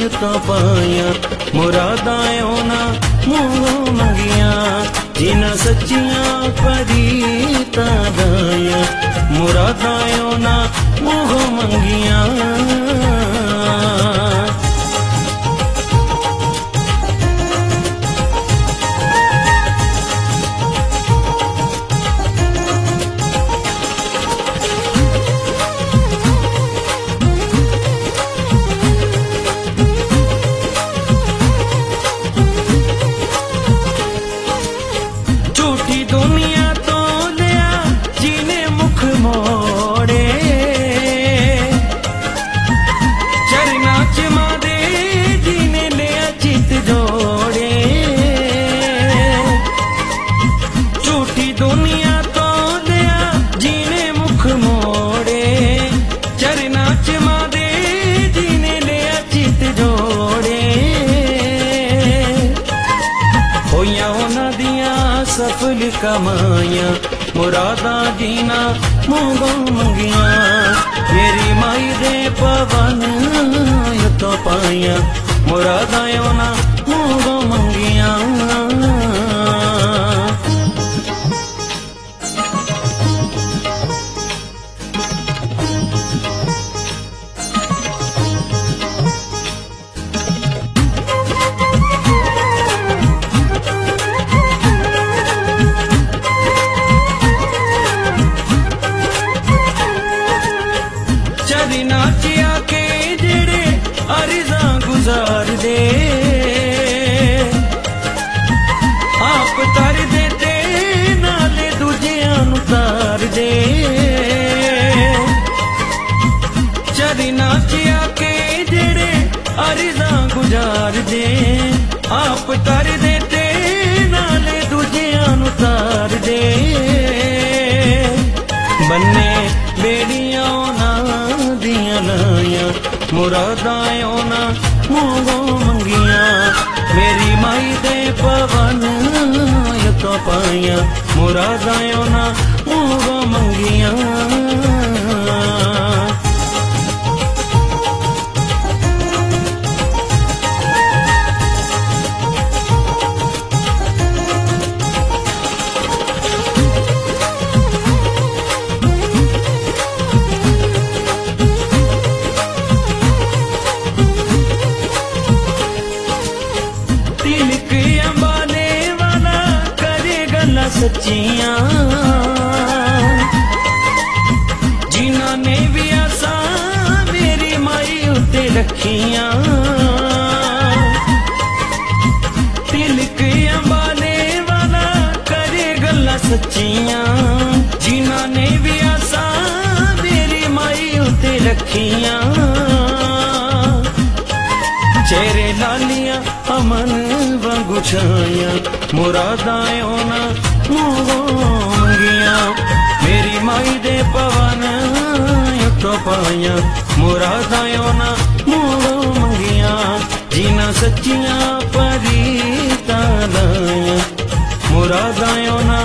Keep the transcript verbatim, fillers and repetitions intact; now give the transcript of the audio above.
तो पाया मुरादां ना मूंहों मंगिया जिन्हां सच्चियां परीतां दाया मुरादां ना मूंहों मंगिया। सफल कमाया मुरादां जीना मूंगों मंगिया मेरी माई दे पवन तो पाया मुरादां ना मूंगों मंगिया। नाचिया के जेड़े अरिज़ा गुजार दे आप तर देते नाले दूजियां नूं तार दे चरी नाचिया के जेड़े अरिज़ा गुजार दे आप तर देते नाले दूजियां नूं तार दे बन्ने बेड़ियां लाया मुरादां ना मूंगों मंगिया मेरी माई दे पवन तो पाया मुरादां ना मूंगों मंगिया। सच्चियां जिन्हां ने भी आसा मेरी माई उत्ते रखियां तिलक अंबाले वाला करे गल्लां सच्चियां जिन्हां ने भी आसा मेरी माई उत्ते रखियां चेहरे लालियां अमन वांगू छाया मुरादां ना मूंगों मंगिया मेरी माई दे पवन तो पाया मुरादां ना मूंगों मंगिया जिन्हां सच्चियां परीतां दाया मुरादां ना